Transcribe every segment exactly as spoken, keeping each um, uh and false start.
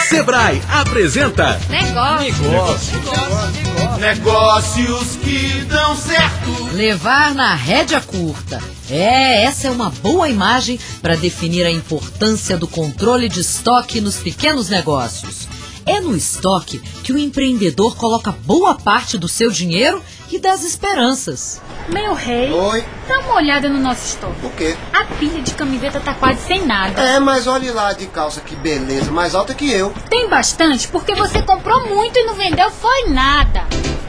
Sebrae apresenta Negócio. Negócio. Negócio. Negócios que dão certo. Levar na rédea curta. É, essa é uma boa imagem para definir a importância do controle de estoque nos pequenos negócios. É no estoque que o empreendedor coloca boa parte do seu dinheiro e das esperanças. Meu rei, Oi. dá uma olhada no nosso estoque. O quê? A pilha de camiseta tá quase sem nada. É, mas olhe lá de calça, que beleza, mais alta que eu. Tem bastante porque você comprou muito e não vendeu foi nada.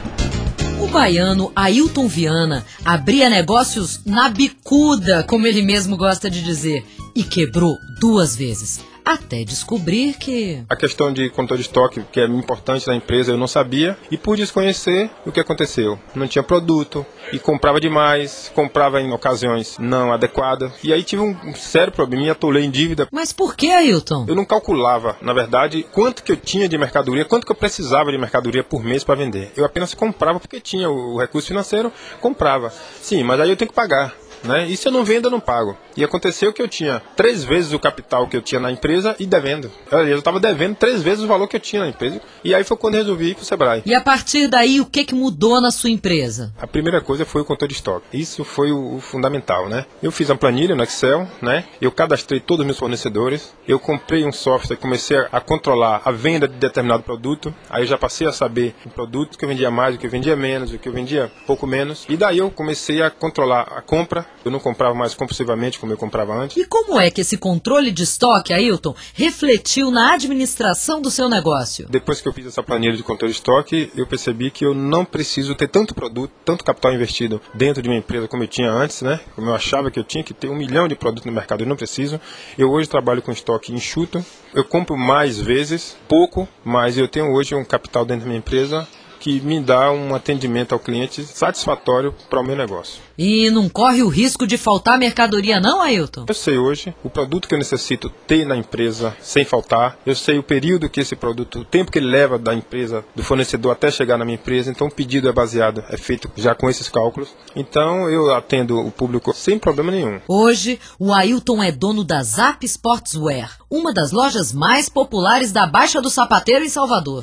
O baiano Ailton Viana abria negócios na bicuda, como ele mesmo gosta de dizer, e quebrou duas vezes. Até descobrir que... A questão de controle de estoque, que é importante na empresa, eu não sabia. E por desconhecer, o que aconteceu? Não tinha produto e comprava demais, comprava em ocasiões não adequadas. E aí tive um sério problema, me atolei em dívida. Mas por que, Ailton? Eu não calculava, na verdade, quanto que eu tinha de mercadoria, quanto que eu precisava de mercadoria por mês para vender. Eu apenas comprava porque tinha o recurso financeiro, comprava. Sim, mas aí eu tenho que pagar. Né? E se eu não vendo, eu não pago. E aconteceu que eu tinha três vezes o capital que eu tinha na empresa e devendo. Eu estava devendo três vezes o valor que eu tinha na empresa. E aí foi quando eu resolvi ir para o Sebrae. E a partir daí, o que, que mudou na sua empresa? A primeira coisa foi o controle de estoque. Isso foi o, o fundamental, né? Eu fiz uma planilha no Excel, né? Eu cadastrei todos os meus fornecedores. Eu comprei um software e comecei a, a controlar a venda de determinado produto. Aí eu já passei a saber o produto que eu vendia mais, o que eu vendia menos, o que eu vendia pouco menos. E daí eu comecei a controlar a compra. Eu não comprava mais compulsivamente como eu comprava antes. E como é que esse controle de estoque, Ailton, refletiu na administração do seu negócio? Depois que eu fiz essa planilha de controle de estoque, eu percebi que eu não preciso ter tanto produto, tanto capital investido dentro de uma empresa como eu tinha antes, né? Como eu achava que eu tinha que ter um milhão de produtos no mercado, eu não preciso. Eu hoje trabalho com estoque enxuto. Eu compro mais vezes, pouco, mas eu tenho hoje um capital dentro da minha empresa que me dá um atendimento ao cliente satisfatório para o meu negócio. E não corre o risco de faltar mercadoria não, Ailton? Eu sei hoje o produto que eu necessito ter na empresa sem faltar. Eu sei o período que esse produto, o tempo que ele leva da empresa, do fornecedor até chegar na minha empresa. Então o pedido é baseado, é feito já com esses cálculos. Então eu atendo o público sem problema nenhum. Hoje, o Ailton é dono da Zap Sportswear, uma das lojas mais populares da Baixa do Sapateiro em Salvador.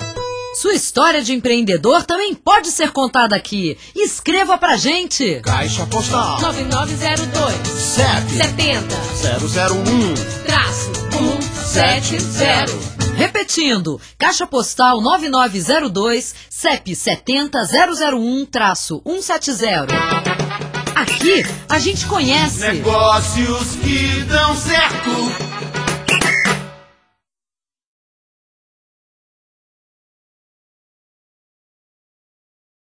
Sua história de empreendedor também pode ser contada aqui. Escreva pra gente. Caixa Postal nove nove zero dois C E P setenta zero zero um traço cento e setenta. Repetindo, Caixa Postal nove nove zero dois, C E P setenta zero zero um traço cento e setenta. Aqui a gente conhece Negócios que dão certo.